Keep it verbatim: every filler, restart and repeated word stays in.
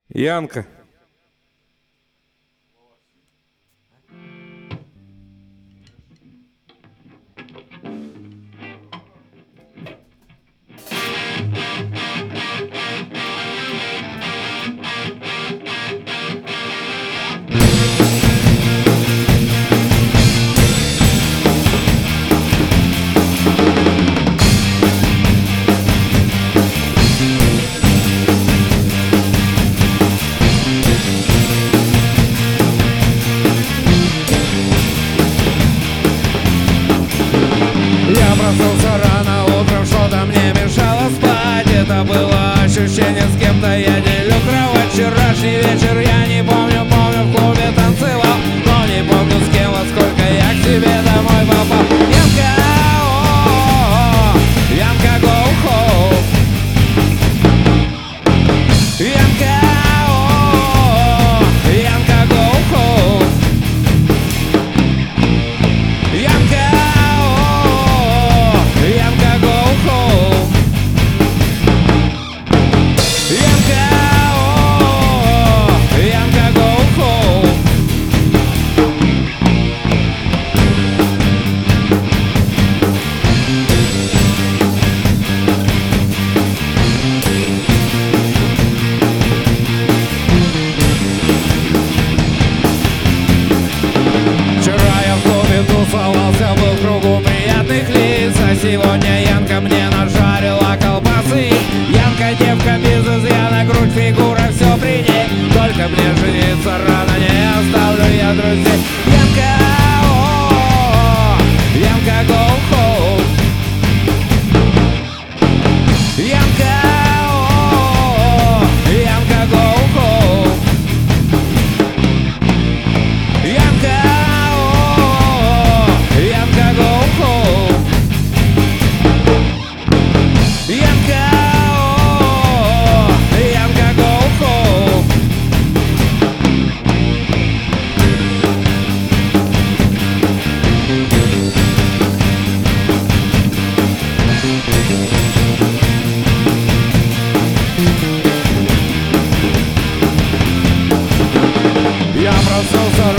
Янка. Я проснулся рано утром, что-то мне мешало спать. Это было ощущение, с кем-то я делю кровать. Вчерашний вечер я не помню, помню, в клубе танцевал, но не помню с кем, во сколько я к тебе домой попал. Янка, о-о-о, Янка, go home. Янка, о-о-о, Янка, go home. Янка, Янка, go home. Янка, о, Янка, go home. Вчера я в клубе тусовался, был в кругу приятных лиц, а сегодня Янка мне нажарила колбасы. Янка девка без изъяна, грудь, фигура, все при ней. Только мне жениться рано, не оставлю я друзей. Янка, о, Янка, go home. Янка, о, Янка, go home. Янка, о, Янка, go home. Янка, о, Янка, go home. Я проснулся